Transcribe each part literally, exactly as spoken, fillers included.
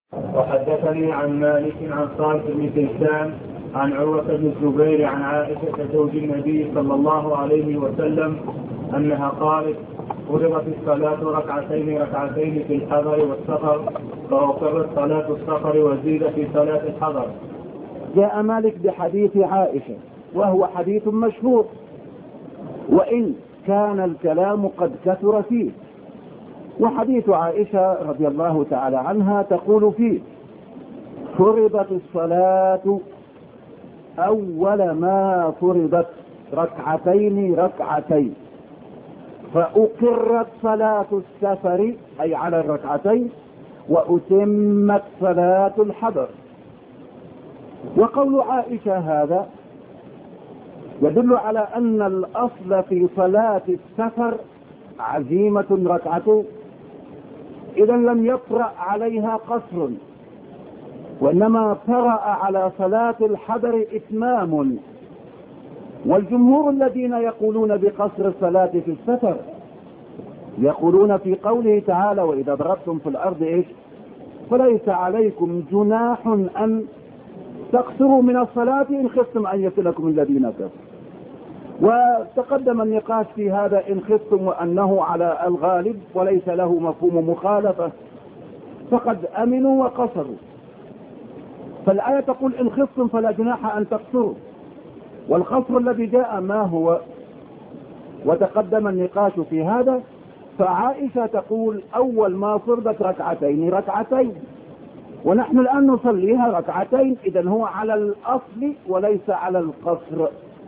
وحدثني عن مالك عن صالح بن كيسان عن عروة بن الزبير عن عائشة زوج النبي صلى الله عليه وسلم أنها قالت: فرضت الصلاة ركعتين ركعتين في الحضر والسفر، فأقرت صلاة السفر وزيد في صلاة الحضر. جاء مالك بحديث عائشة وهو حديث مشهور، وإن كان الكلام قد كثر فيه. وحديث عائشة رضي الله تعالى عنها تقول فيه: فرضت الصلاة أول ما فرضت ركعتين ركعتين، فأقرت صلاة السفر أي على الركعتين، وأتمت صلاة الحضر. وقول عائشة هذا يدل على أن الأصل في صلاة السفر عزيمة ركعتين، إذا لم يطرأ عليها قصر، وإنما طرأ على صلاة الحضر إتمام. والجمهور الذين يقولون بقصر الصلاة في السفر يقولون في قوله تعالى: وإذا ضربتم في الأرض إيش فليس عليكم جناح أن تقصروا من الصلاة إن خفتم أن يفتنكم الذين كفروا. وتقدم النقاش في هذا إن خفتم، وأنه على الغالب وليس له مفهوم مخالفة، فقد أمنوا وقصروا. فالآية تقول إن خفتم فلا جناح أن تقصروا، والقصر الذي جاء ما هو؟ وتقدم النقاش في هذا. فعائشة تقول أول ما فرضت ركعتين ركعتين، ونحن الآن نصليها ركعتين، إذن هو على الأصل وليس على القصر.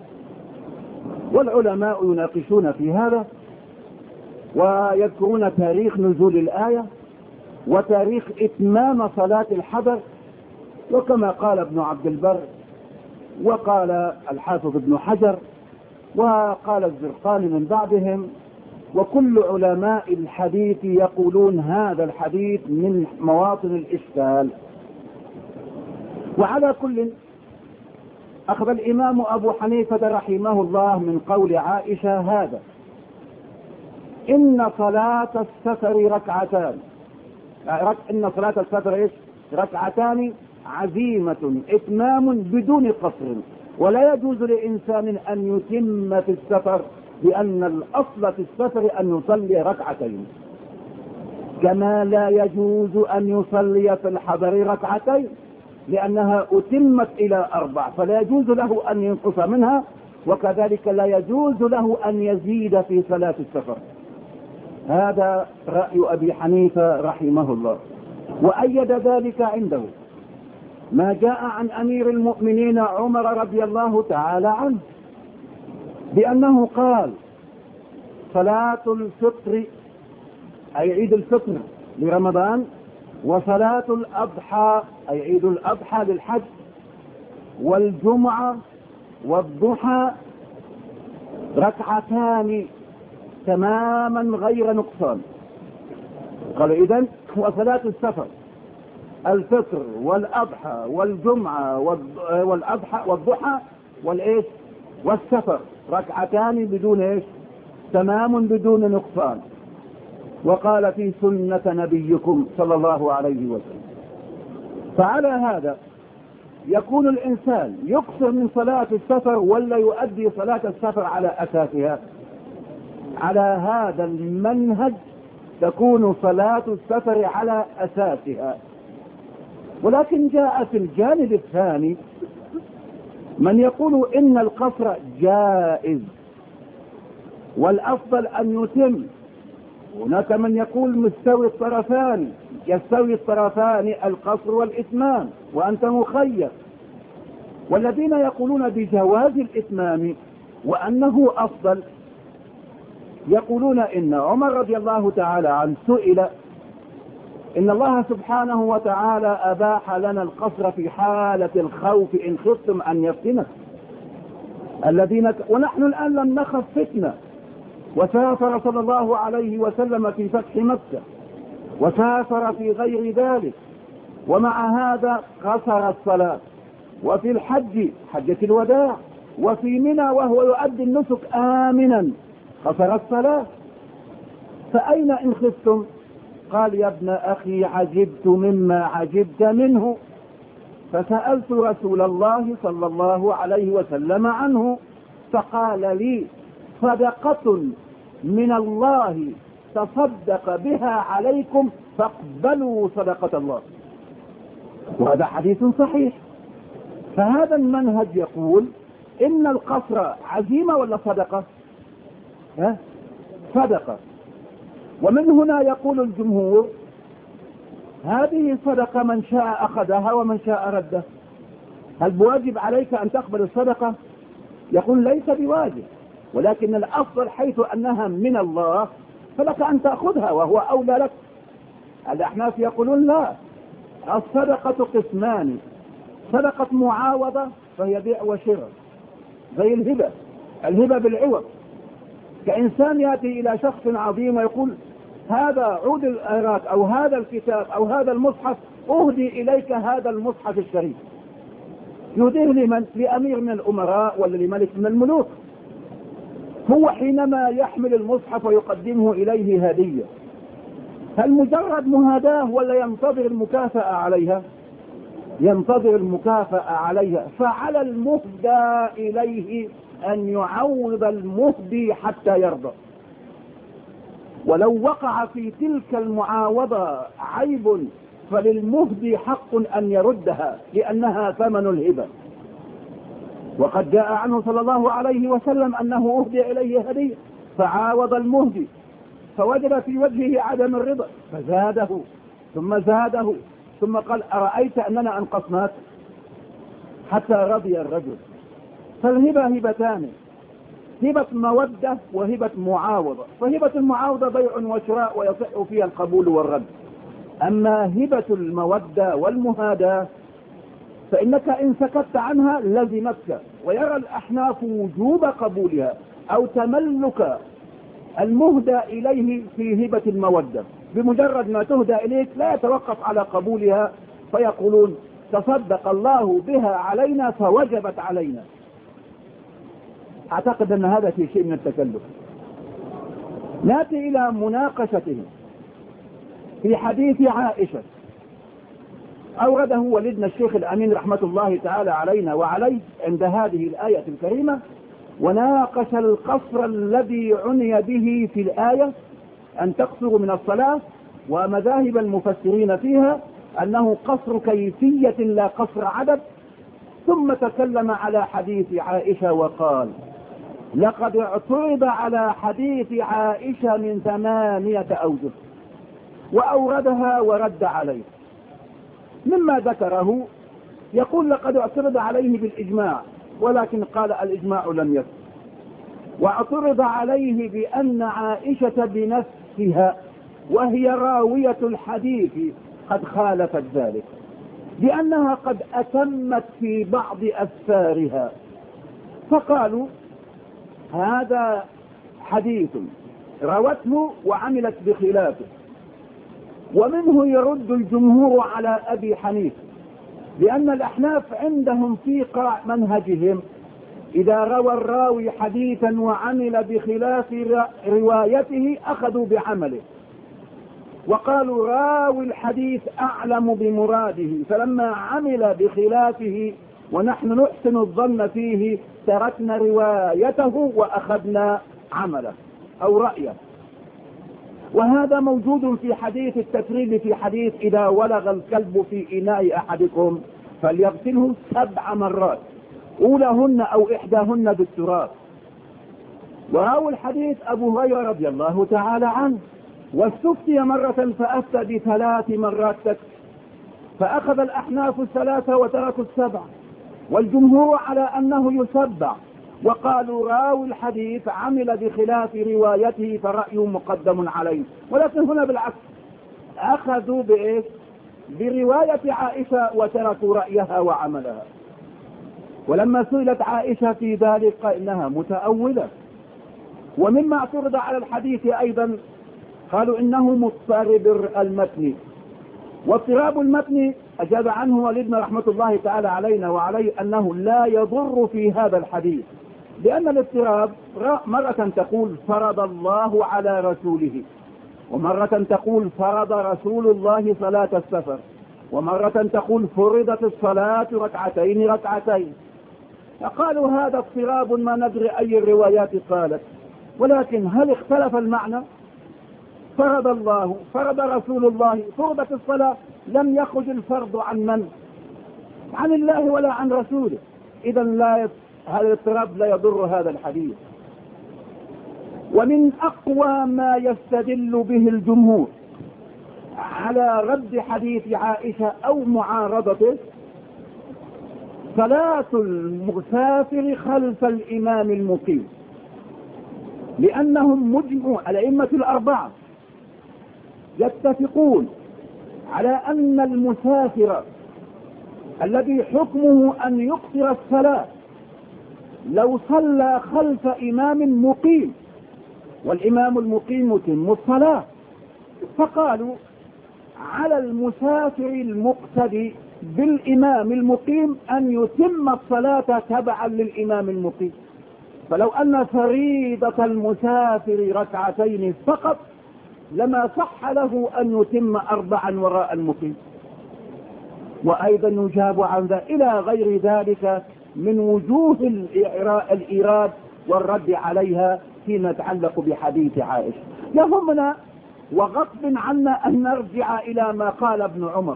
والعلماء يناقشون في هذا ويذكرون تاريخ نزول الآية وتاريخ إتمام صلاة الحضر، وكما قال ابن عبد البر وقال الحافظ ابن حجر وقال الزرقاني من بعدهم، وكل علماء الحديث يقولون هذا الحديث من مواطن الإشكال. وعلى كل، أخذ الإمام أبو حنيفة رحمه الله من قول عائشة هذا: إن صلاة السفر ركعتان، إن صلاة السفر إيش؟ ركعتان عزيمة إتمام بدون قصر، ولا يجوز لإنسان أن يتم في السفر، لأن الأصل في السفر أن يصلي ركعتين، كما لا يجوز أن يصلي في الحضر ركعتين لأنها أتمت إلى أربع، فلا يجوز له أن ينقص منها، وكذلك لا يجوز له أن يزيد في صلاة السفر. هذا رأي أبي حنيفة رحمه الله. وأيد ذلك عنده ما جاء عن أمير المؤمنين عمر رضي الله تعالى عنه بأنه قال: صلاة الفطر أي عيد الفطر لرمضان، وصلاة الأضحى أي عيد الأضحى للحج، والجمعة والضحى ركعتان تماما غير نقصان. قال إذن وصلاة السفر الفطر والأضحى والجمعة والأضحى والضحى والإيش والسفر ركعتان بدون إيش؟ تمام بدون نقصان. وقال: في سنة نبيكم صلى الله عليه وسلم. فعلى هذا يكون الإنسان يقصر من صلاة السفر ولا يؤدي صلاة السفر على أساسها؟ على هذا المنهج تكون صلاة السفر على أساسها. ولكن جاء في الجانب الثاني من يقول إن القصر جائز والأفضل أن يتم. هناك من يقول مستوي الطرفان، يستوي الطرفان القصر والإتمام وأنت مخير. والذين يقولون بجواز الإتمام وأنه أفضل يقولون إن عمر رضي الله تعالى عنه سئل: إن الله سبحانه وتعالى أباح لنا القصر في حالة الخوف إن خفتم أن يفتنك الذين ك... ونحن الآن لم نخف فتنة، وسافر صلى الله عليه وسلم في فتح مكة، وسافر في غير ذلك، ومع هذا قصر الصلاة. وفي الحج حجة الوداع، وفي منى وهو يؤدي النسك آمنا قصر الصلاة. فأين إن خفتم؟ قال يا ابن أخي عجبت مما عجبت منه، فسألت رسول الله صلى الله عليه وسلم عنه فقال لي صدقة من الله تصدق بها عليكم فاقبلوا صدقة الله. وهذا حديث صحيح. فهذا المنهج يقول إن القصر عزيمة ولا صدقة؟ ها؟ صدقة. ومن هنا يقول الجمهور هذه صدقة من شاء أخذها ومن شاء رده. هل بواجب عليك أن تقبل الصدقة؟ يقول ليس بواجب، ولكن الأفضل حيث أنها من الله فلك أن تأخذها وهو أولى لك. الأحناف يقولون لا، الصدقة قسمان: صدقة معاوضة فهي بيع وشراء زي الهبة، الهبة بالعوض، كإنسان يأتي إلى شخص عظيم ويقول هذا عود الآيات أو هذا الكتاب أو هذا المصحف أهدي إليك هذا المصحف الشريف، يهديه لمن؟ لأمير من الأمراء ولا لملك من الملوك. هو حينما يحمل المصحف ويقدمه إليه هدية، هل مجرد مهاداه ولا ينتظر المكافأة عليها؟ ينتظر المكافأة عليها. فعلى المهدى إليه أن يعوض المهدي حتى يرضى، ولو وقع في تلك المعاوضة عيب فللمهدي حق أن يردها لأنها ثمن الهبة. وقد جاء عنه صلى الله عليه وسلم أنه أهدي إليه هدية فعاوض المهدي فوجد في وجهه عدم الرضا فزاده ثم زاده ثم قال أرأيت أننا أنقصناك؟ حتى رضي الرجل. فالهبة هبتان: هبة مودة وهبة معاوضة. فهبة المعاوضة بيع وشراء ويصح فيها القبول والرد. أما هبة المودة والمهاداة فإنك إن سكت عنها لزمتك. ويرى الأحناف وجوب قبولها أو تملك المهدى إليه في هبة المودة، بمجرد ما تهدى إليك لا يتوقف على قبولها، فيقولون تصدق الله بها علينا فوجبت علينا. أعتقد أن هذا في شيء من التكلف. نأتي إلى مناقشتهم في حديث عائشة أورده ولدنا الشيخ الأمين رحمة الله تعالى علينا وعليه عند هذه الآية الكريمة، وناقش القصر الذي عني به في الآية أن تقصر من الصلاة، ومذاهب المفسرين فيها أنه قصر كيفية لا قصر عدد. ثم تكلم على حديث عائشة وقال لقد اعترض على حديث عائشة من ثمانية أوجه، وأوردها ورد عليه. مما ذكره يقول لقد اعترض عليه بالإجماع، ولكن قال الإجماع لم يكن، واعترض عليه بأن عائشة بنفسها وهي راوية الحديث قد خالفت ذلك، لأنها قد أتمت في بعض أسفارها. فقالوا هذا حديث روته وعملت بخلافه. ومنه يرد الجمهور على أبي حنيفة، لأن الأحناف عندهم في قاع منهجهم إذا روى الراوي حديثا وعمل بخلاف روايته أخذوا بعمله، وقالوا راوي الحديث أعلم بمراده، فلما عمل بخلافه ونحن نحسن الظن فيه تركنا روايته وأخذنا عمله أو رأيه. وهذا موجود في حديث التفريد، في حديث إذا ولغ الكلب في إناء أحدكم فليغسله سبع مرات أولهن أو إحداهن بالتراب. وراوي الحديث أبو هريرة رضي الله تعالى عنه، واستفتي مرة فأفتى بثلاث مرات تكفي، فأخذ الأحناف الثلاثة وتركوا السبع، والجمهور على أنه يسبع، وقالوا راوي الحديث عمل بخلاف روايته فرأيه مقدم عليه. ولكن هنا بالعكس، أخذوا بإيه؟ برواية عائشة وتركوا رأيها وعملها. ولما سئلت عائشة في ذلك قال إنها متأولة. ومما اعترض على الحديث أيضا قالوا إنه مضطرب المتن، واضطراب المتن أجاب عنه والدنا رحمة الله تعالى علينا وعليه أنه لا يضر في هذا الحديث، لأن الاضطراب مرة تقول فرض الله على رسوله، ومرة تقول فرض رسول الله صلاة السفر، ومرة تقول فرضت الصلاة ركعتين ركعتين. فقالوا هذا اضطراب ما ندري أي الروايات قالت، ولكن هل اختلف المعنى؟ فرض الله، فرض رسول الله، فرضت الصلاة، لم يخرج الفرض عن من؟ عن الله ولا عن رسوله. إذا لا يت... هذا الاضطراب لا يضر هذا الحديث. ومن أقوى ما يستدل به الجمهور على رد حديث عائشة أو معارضته صلاة المسافر خلف الإمام المقيم، لأنهم مجمع الأئمة الأربعة يتفقون على أن المسافر الذي حكمه أن يقصر الصلاة لو صلى خلف إمام مقيم والإمام المقيم يتم الصلاة، فقالوا على المسافر المقتدي بالإمام المقيم أن يتم الصلاة تبعا للإمام المقيم. فلو أن فريضة المسافر ركعتين فقط لما صح له أن يتم أربعا وراء المقيم. وأيضا يجاب عن ذا إلى غير ذلك من وجوه الإيراد والرد عليها فيما يتعلق بحديث عائشة. يهمنا وغصب عنا أن نرجع إلى ما قال ابن عمر: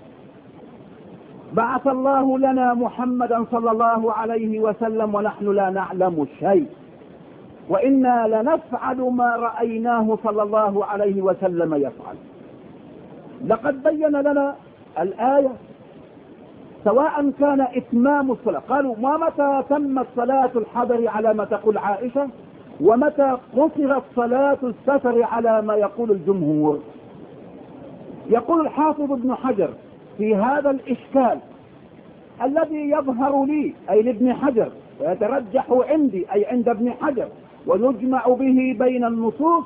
بعث الله لنا محمدا صلى الله عليه وسلم ونحن لا نعلم شيء، وإنا لنفعل ما رأيناه صلى الله عليه وسلم يفعل. لقد بين لنا الآية سواء كان إتمام الصلاة، قالوا ما متى تمت صلاة الحضر على ما تقول عائشة، ومتى قصرت صلاة السفر على ما يقول الجمهور. يقول الحافظ ابن حجر في هذا الإشكال الذي يظهر لي أي لابن حجر ويترجح عندي أي عند ابن حجر ويجمع به بين النصوص،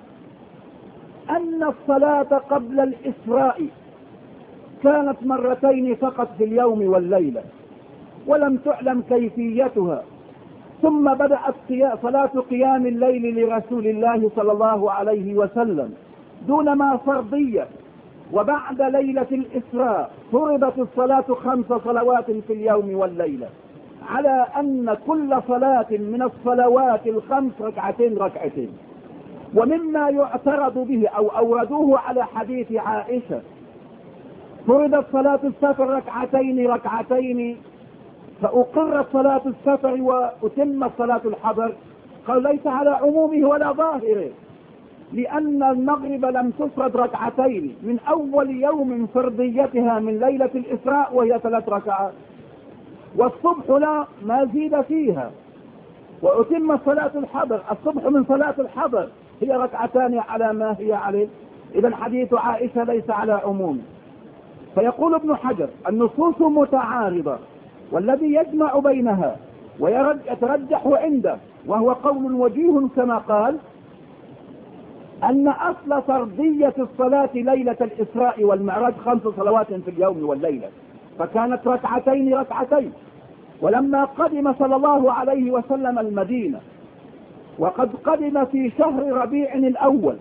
أن الصلاة قبل الإسراء كانت مرتين فقط في اليوم والليلة ولم تعلم كيفيتها، ثم بدأت صلاة قيام الليل لرسول الله صلى الله عليه وسلم دون ما فرضية، وبعد ليلة الإسراء فرضت الصلاة خمس صلوات في اليوم والليلة، على أن كل صلاة من الصلوات الخمس ركعتين ركعتين. ومما يعترض به أو أوردوه على حديث عائشة فرضت صلاة السفر ركعتين ركعتين فأقرت صلاة السفر وأتمت صلاة الحضر، قال ليس على عمومه ولا ظاهره، لأن المغرب لم تفرض ركعتين من أول يوم فرضيتها من ليلة الإسراء وهي ثلاث ركعات، والصبح لا ما زيد فيها، وأتم صلاة الحضر، الصبح من صلاة الحضر هي ركعتان على ما هي عليه. إذا حديث عائشة ليس على عموم. فيقول ابن حجر النصوص متعارضة، والذي يجمع بينها ويترجح عنده وهو قول وجيه كما قال أن أصل فرضية الصلاة ليلة الإسراء والمعراج خمس صلوات في اليوم والليلة، فكانت ركعتين ركعتين. ولما قدم صلى الله عليه وسلم المدينة وقد قدم في شهر ربيع الأول،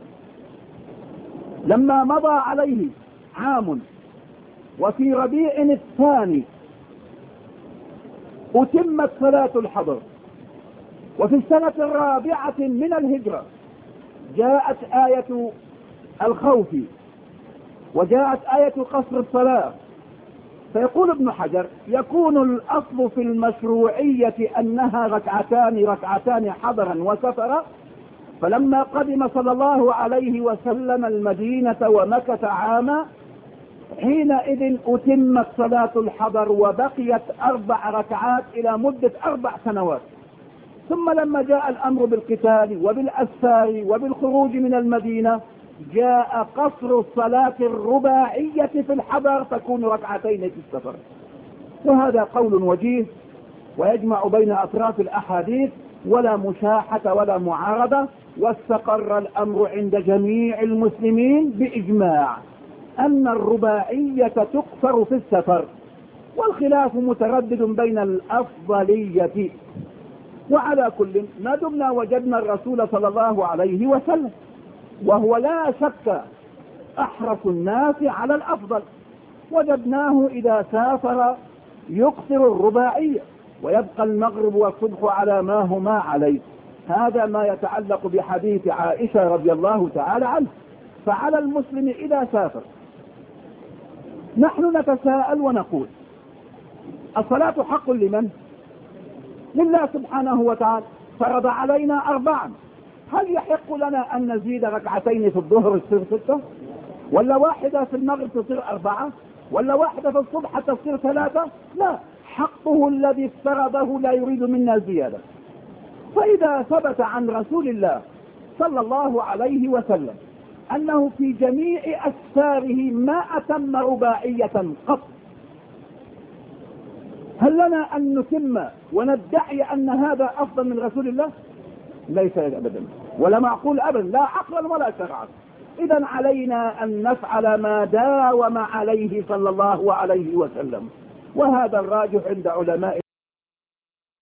لما مضى عليه عام وفي ربيع الثاني أتمت صلاة الحضر، وفي السنة الرابعة من الهجرة جاءت آية الخوف وجاءت آية قصر الصلاة. فيقول ابن حجر يكون الأصل في المشروعية أنها ركعتان ركعتان حضرا وسفرا، فلما قدم صلى الله عليه وسلم المدينة ومكث عاما حينئذ أتمت صلاة الحضر وبقيت أربع ركعات إلى مدة أربع سنوات. ثم لما جاء الأمر بالقتال وبالأسفار وبالخروج من المدينة جاء قصر الصلاة الرباعية في الحضر تكون ركعتين في السفر. وهذا قول وجيه ويجمع بين أطراف الأحاديث ولا مشاحة ولا معارضة، واستقر الأمر عند جميع المسلمين بإجماع أن الرباعية تقصر في السفر، والخلاف متردد بين الأفضلية. وعلى كل ما دمنا وجدنا الرسول صلى الله عليه وسلم وهو لا شك أحرص الناس على الأفضل. وجدناه إذا سافر يقصر الرباعية ويبقى المغرب والصبح على ما هما عليه. هذا ما يتعلق بحديث عائشة رضي الله تعالى عنه. فعلى المسلم إذا سافر، نحن نتساءل ونقول: الصلاة حق لمن؟ لله سبحانه وتعالى، فرض علينا أربعا. هل يحق لنا أن نزيد ركعتين في الظهر تصير ستة، ولا واحدة في المغرب تصير أربعة، ولا واحدة في الصبح تصير ثلاثة؟ لا، حقه الذي افترضه لا يريد منا زيادة. فإذا ثبت عن رسول الله صلى الله عليه وسلم أنه في جميع أسفاره ما أتم رباعية قط، هل لنا أن نتم وندعي أن هذا أفضل من رسول الله؟ ليس أبدا، ولا معقول أبدا، لا عقلا ولا شرعا. إذا علينا أن نفعل ما داوم عليه صلى الله عليه وسلم، وهذا الراجح عند علماء